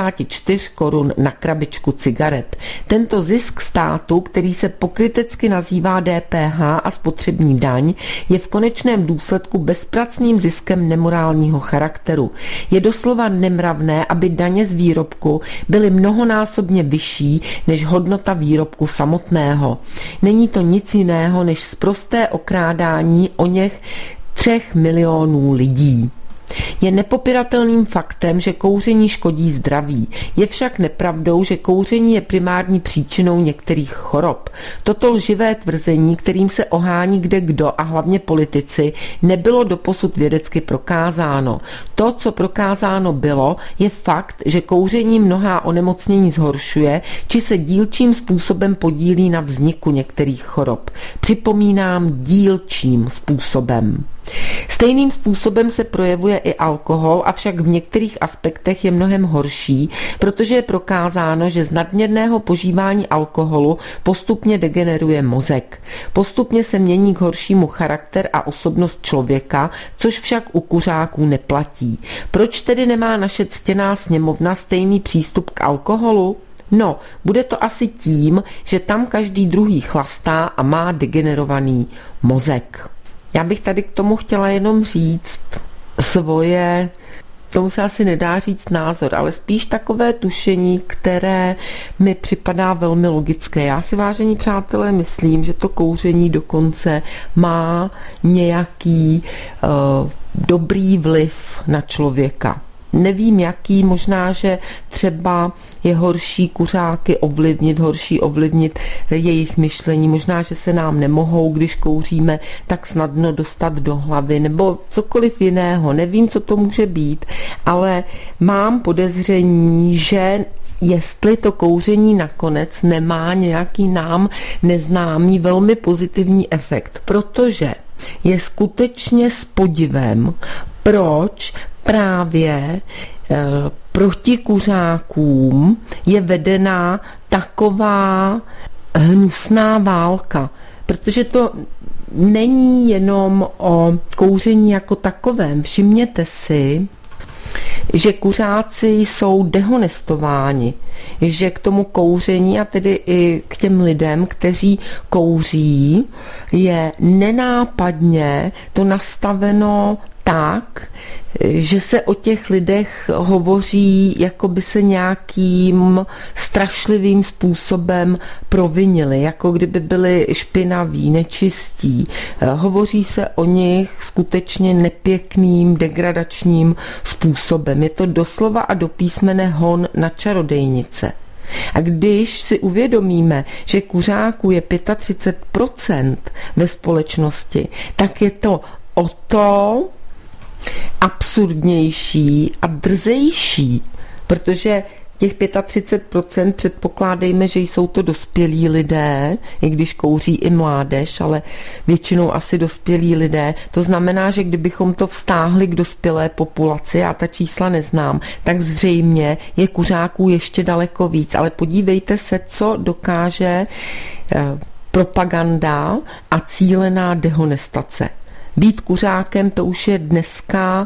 64 korun na krabičku cigaret. Tento zisk státu, který se pokrytecky nazývá DPH a spotřební daň, je v konečném důsledku bezpracným ziskem nemorálního charakteru. Je doslova nemravné, aby daně z výrobku byly mnohonásobně vyšší než hodnota výrobku samotného. Není to nic jiného než sprosté okrádání oněch 3 milionů lidí. Je nepopiratelným faktem, že kouření škodí zdraví. Je však nepravdou, že kouření je primární příčinou některých chorob. Toto lživé tvrzení, kterým se ohání kdekdo a hlavně politici, nebylo doposud vědecky prokázáno. To, co prokázáno bylo, je fakt, že kouření mnohá onemocnění zhoršuje, či se dílčím způsobem podílí na vzniku některých chorob. Připomínám, dílčím způsobem. Stejným způsobem se projevuje i alkohol, avšak v některých aspektech je mnohem horší, protože je prokázáno, že z nadměrného požívání alkoholu postupně degeneruje mozek. Postupně se mění k horšímu charakter a osobnost člověka, což však u kuřáků neplatí. Proč tedy nemá naše ctěná sněmovna stejný přístup k alkoholu? No, bude to asi tím, že tam každý druhý chlastá a má degenerovaný mozek. Já bych tady k tomu chtěla jenom říct svoje tomu se asi nedá říct názor, ale spíš takové tušení, které mi připadá velmi logické. Já si, vážení přátelé, myslím, že to kouření dokonce má nějaký dobrý vliv na člověka. Nevím jaký, možná, že třeba je horší kuřáky horší ovlivnit jejich myšlení, možná, že se nám nemohou, když kouříme, tak snadno dostat do hlavy, nebo cokoliv jiného, nevím, co to může být, ale mám podezření, že jestli to kouření nakonec nemá nějaký nám neznámý velmi pozitivní efekt, protože je skutečně s podivem, proč právě proti kuřákům je vedená taková hnusná válka, protože to není jenom o kouření jako takovém. Všimněte si, že kuřáci jsou dehonestováni, že k tomu kouření a tedy i k těm lidem, kteří kouří, je nenápadně to nastaveno tak, že se o těch lidech hovoří, jako by se nějakým strašlivým způsobem provinili, jako kdyby byli špinaví, nečistí. Hovoří se o nich skutečně nepěkným, degradačním způsobem. Je to doslova a do písmene hon na čarodejnice. A když si uvědomíme, že kuřáků je 35% ve společnosti, tak je to o to absurdnější a drzejší, protože těch 35% předpokládejme, že jsou to dospělí lidé, i když kouří i mládež, ale většinou asi dospělí lidé. To znamená, že kdybychom to vztáhli k dospělé populaci, já ta čísla neznám, tak zřejmě je kuřáků ještě daleko víc. Ale podívejte se, co dokáže propaganda a cílená dehonestace. Být kuřákem, to už je dneska,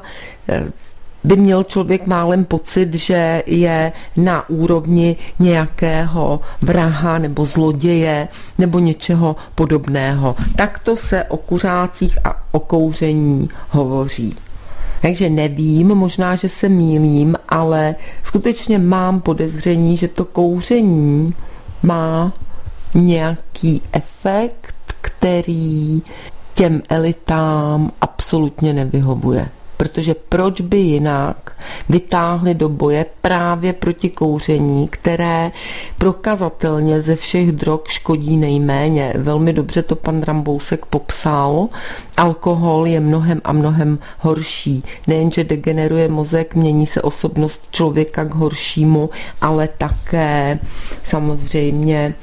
by měl člověk málem pocit, že je na úrovni nějakého vraha nebo zloděje nebo něčeho podobného. Takto se o kuřácích a o kouření hovoří. Takže nevím, možná, že se mýlím, ale skutečně mám podezření, že to kouření má nějaký efekt, který těm elitám absolutně nevyhovuje. Protože proč by jinak vytáhli do boje právě proti kouření, které prokazatelně ze všech drog škodí nejméně. Velmi dobře to pan Rambousek popsal. Alkohol je mnohem a mnohem horší. Nejenže degeneruje mozek, mění se osobnost člověka k horšímu, ale také samozřejmě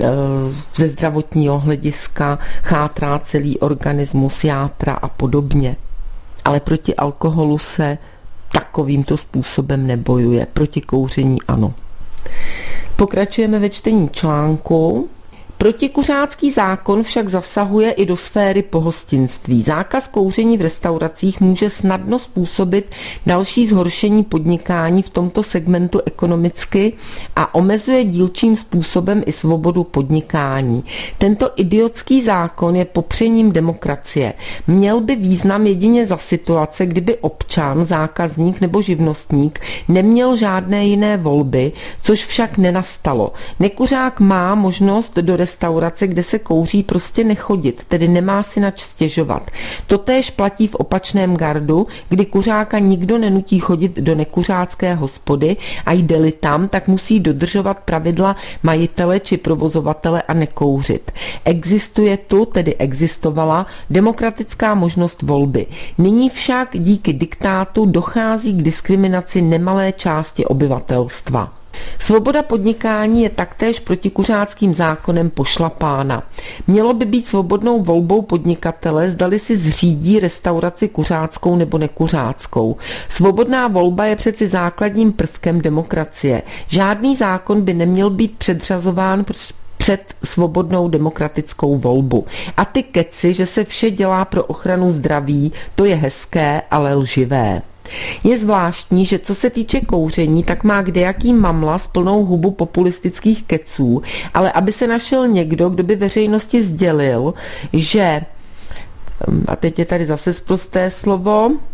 ze zdravotního hlediska chátrá celý organismus, játra a podobně. Ale proti alkoholu se takovýmto způsobem nebojuje. Proti kouření ano. Pokračujeme ve čtení článku. Protikuřácký zákon však zasahuje i do sféry pohostinství. Zákaz kouření v restauracích může snadno způsobit další zhoršení podnikání v tomto segmentu ekonomicky a omezuje dílčím způsobem i svobodu podnikání. Tento idiotský zákon je popřením demokracie. Měl by význam jedině za situace, kdyby občan, zákazník nebo živnostník neměl žádné jiné volby, což však nenastalo. Nekuřák má možnost do restaurace, kde se kouří, prostě nechodit, tedy nemá si nač stěžovat. Totéž platí v opačném gardu, kdy kuřáka nikdo nenutí chodit do nekuřácké hospody a jde-li tam, tak musí dodržovat pravidla majitele či provozovatele a nekouřit. Existuje tu, tedy existovala, demokratická možnost volby. Nyní však díky diktátu dochází k diskriminaci nemalé části obyvatelstva. Svoboda podnikání je taktéž protikuřáckým zákonem pošlapána. Mělo by být svobodnou volbou podnikatele, zdali si zřídí restauraci kuřáckou nebo nekuřáckou. Svobodná volba je přeci základním prvkem demokracie. Žádný zákon by neměl být předřazován před svobodnou demokratickou volbu. A ty keci, že se vše dělá pro ochranu zdraví, to je hezké, ale lživé. Je zvláštní, že co se týče kouření, tak má kdejaký mamla s plnou hubu populistických keců, ale aby se našel někdo, kdo by veřejnosti sdělil, že, a teď je tady zase sprosté slovo,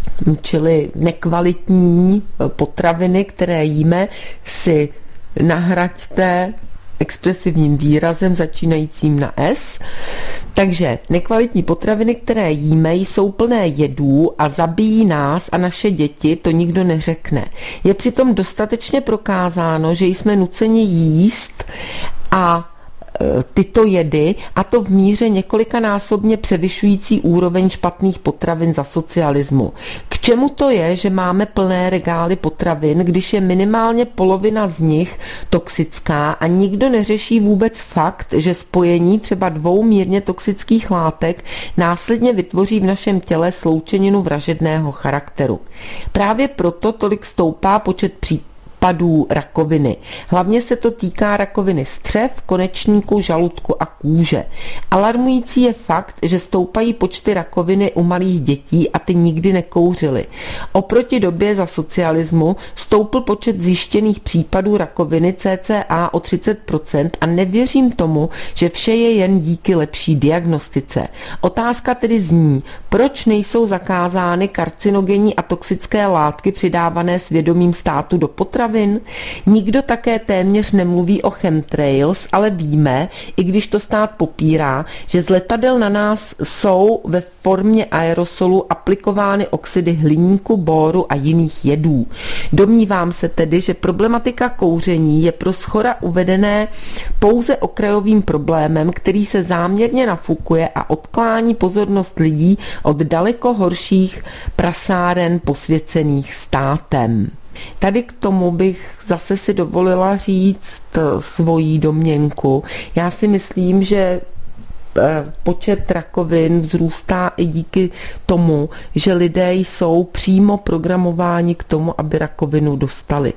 čili nekvalitní potraviny, které jíme, si nahraďte expresivním výrazem začínajícím na S. Takže nekvalitní potraviny, které jíme, jsou plné jedů a zabíjí nás a naše děti, to nikdo neřekne. Je přitom dostatečně prokázáno, že jsme nuceni jíst a tyto jedy, a to v míře několikanásobně převyšující úroveň špatných potravin za socialismu. K čemu to je, že máme plné regály potravin, když je minimálně polovina z nich toxická a nikdo neřeší vůbec fakt, že spojení třeba 2 mírně toxických látek následně vytvoří v našem těle sloučeninu vražedného charakteru. Právě proto tolik stoupá počet případů rakoviny. Hlavně se to týká rakoviny střev, konečníku, žaludku a kůže. Alarmující je fakt, že stoupají počty rakoviny u malých dětí a ty nikdy nekouřily. Oproti době za socialismu stoupl počet zjištěných případů rakoviny cca o 30% a nevěřím tomu, že vše je jen díky lepší diagnostice. Otázka tedy zní, proč nejsou zakázány karcinogenní a toxické látky přidávané svědomím státu do potravin? Nikdo také téměř nemluví o chemtrails, ale víme, i když to stát popírá, že z letadel na nás jsou ve formě aerosolu aplikovány oxidy hliníku, bóru a jiných jedů. Domnívám se tedy, že problematika kouření je pro shora uvedené pouze okrajovým problémem, který se záměrně nafukuje a odklání pozornost lidí od daleko horších prasáren posvěcených státem. Tady k tomu bych zase si dovolila říct svoji domněnku. Já si myslím, že počet rakovin vzrůstá i díky tomu, že lidé jsou přímo programováni k tomu, aby rakovinu dostali.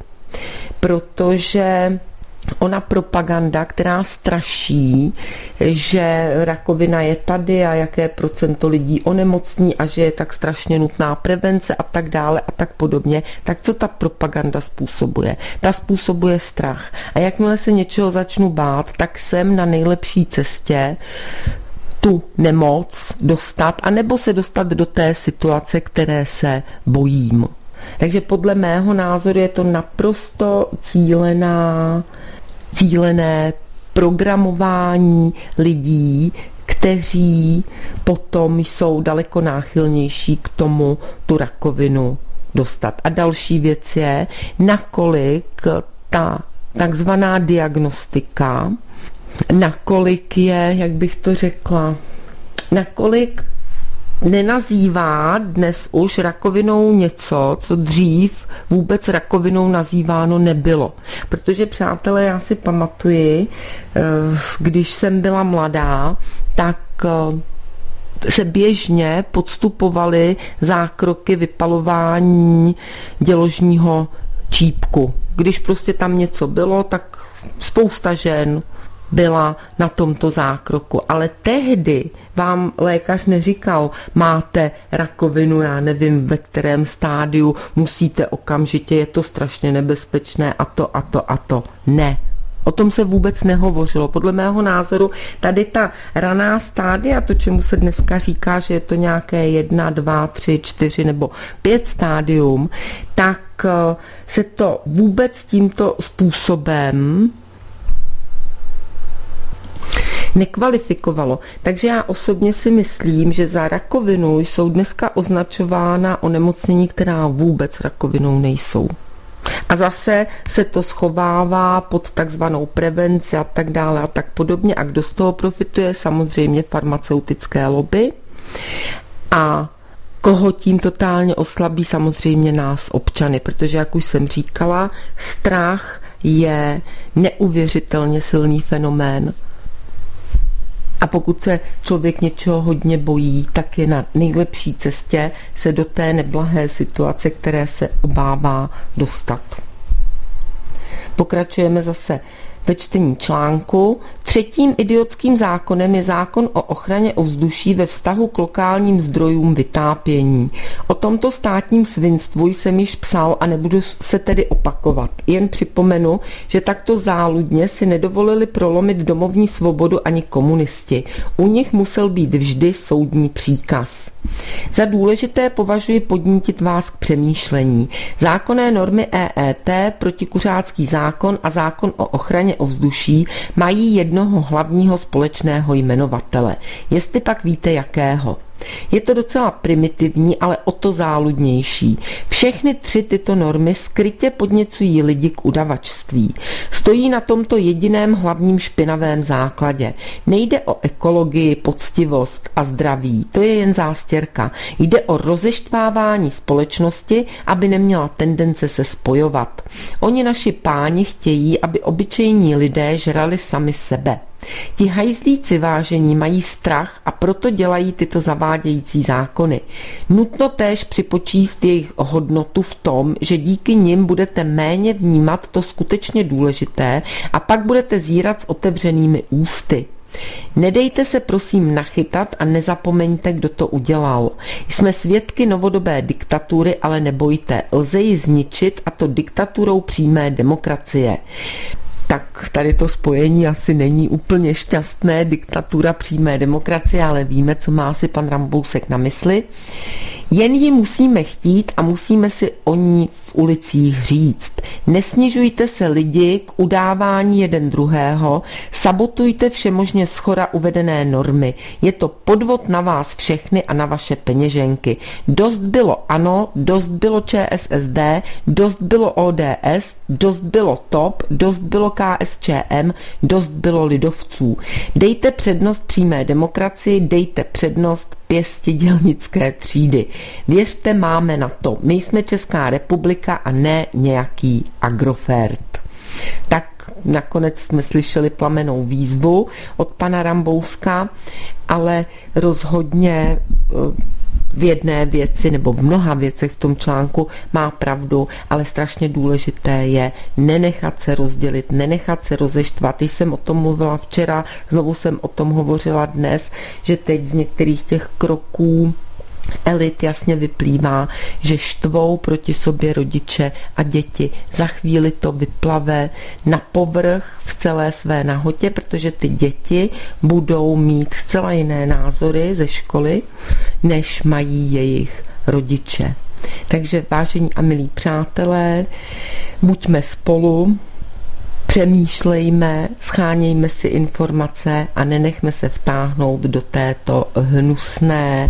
Protože ona propaganda, která straší, že rakovina je tady a jaké procento lidí onemocní a že je tak strašně nutná prevence a tak dále a tak podobně, tak co ta propaganda způsobuje? Ta způsobuje strach. A jakmile se něčeho začnu bát, tak jsem na nejlepší cestě tu nemoc dostat, anebo se dostat do té situace, které se bojím. Takže podle mého názoru je to naprosto cílené programování lidí, kteří potom jsou daleko náchylnější k tomu tu rakovinu dostat. A další věc je, nakolik ta takzvaná diagnostika, nakolik je, jak bych to řekla, nakolik nenazývá dnes už rakovinou něco, co dřív vůbec rakovinou nazýváno nebylo. Protože, přátelé, já si pamatuji, když jsem byla mladá, tak se běžně podstupovaly zákroky vypalování děložního čípku. Když prostě tam něco bylo, tak spousta žen byla na tomto zákroku. Ale tehdy vám lékař neříkal, máte rakovinu, já nevím ve kterém stádiu, musíte okamžitě, je to strašně nebezpečné a to a to a to. Ne. O tom se vůbec nehovořilo. Podle mého názoru tady ta raná stádia, to, čemu se dneska říká, že je to nějaké 1, 2, 3, 4 nebo 5 stádium, tak se to vůbec tímto způsobem nekvalifikovalo. Takže já osobně si myslím, že za rakovinu jsou dneska označována onemocnění, která vůbec rakovinou nejsou. A zase se to schovává pod takzvanou prevenci a tak dále a tak podobně. A kdo z toho profituje? Samozřejmě farmaceutické lobby. A koho tím totálně oslabí? Samozřejmě nás občany, protože, jak už jsem říkala, strach je neuvěřitelně silný fenomén. A pokud se člověk něčeho hodně bojí, tak je na nejlepší cestě se do té neblahé situace, které se obává, dostat. Pokračujeme zase ve čtení článku. Třetím idiotským zákonem je zákon o ochraně ovzduší ve vztahu k lokálním zdrojům vytápění. O tomto státním svinstvu jsem již psal a nebudu se tedy opakovat. Jen připomenu, že takto záludně si nedovolili prolomit domovní svobodu ani komunisti. U nich musel být vždy soudní příkaz. Za důležité považuji podnítit vás k přemýšlení. Zákonné normy EET, protikuřácký zákon a zákon o ochraně ovzduší mají jednoho hlavního společného jmenovatele. Jestli pak víte jakého. Je to docela primitivní, ale o to záludnější. Všechny tři tyto normy skrytě podněcují lidi k udavačství. Stojí na tomto jediném hlavním špinavém základě. Nejde o ekologii, poctivost a zdraví. To je jen zástěrka. Jde o rozeštvávání společnosti, aby neměla tendence se spojovat. Oni naši páni chtějí, aby obyčejní lidé žrali sami sebe. Ti hajzlíci vážení mají strach a proto dělají tyto zavádějící zákony. Nutno též připočíst jejich hodnotu v tom, že díky nim budete méně vnímat to skutečně důležité a pak budete zírat s otevřenými ústy. Nedejte se prosím nachytat a nezapomeňte, kdo to udělal. Jsme svědky novodobé diktatury, ale nebojte, lze ji zničit, a to diktaturou přímé demokracie. Tak tady to spojení asi není úplně šťastné, diktatura přímé demokracie, ale víme, co má si pan Rambousek na mysli. Jen ji musíme chtít a musíme si o ní v ulicích říct. Nesnižujte se lidi k udávání jeden druhého, sabotujte všemožně shora uvedené normy. Je to podvod na vás všechny a na vaše peněženky. Dost bylo ANO, dost bylo ČSSD, dost bylo ODS, dost bylo TOP, dost bylo KSČM, dost bylo lidovců. Dejte přednost přímé demokracii, dejte přednost pěsti dělnické třídy. Věřte, máme na to. My jsme Česká republika a ne nějaký Agrofert. Tak nakonec jsme slyšeli plamennou výzvu od pana Rambouska, ale rozhodně v jedné věci nebo v mnoha věcech v tom článku má pravdu, ale strašně důležité je nenechat se rozdělit, nenechat se rozeštvat. Když jsem o tom mluvila včera, znovu jsem o tom hovořila dnes, že teď z některých těch kroků elit jasně vyplývá, že štvou proti sobě rodiče a děti. Za chvíli to vyplave na povrch v celé své nahotě, protože ty děti budou mít zcela jiné názory ze školy, než mají jejich rodiče. Takže vážení a milí přátelé, buďme spolu, přemýšlejme, schánějme si informace a nenechme se vtáhnout do této hnusné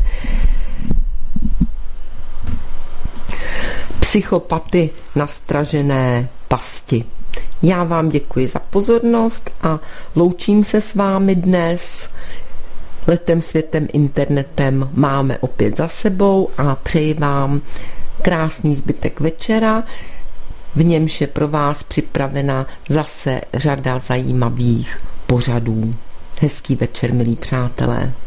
psychopaty nastražené pasti. Já vám děkuji za pozornost a loučím se s vámi dnes. Letem, světem, internetem máme opět za sebou a přeji vám krásný zbytek večera. V němž je pro vás připravena zase řada zajímavých pořadů. Hezký večer, milí přátelé.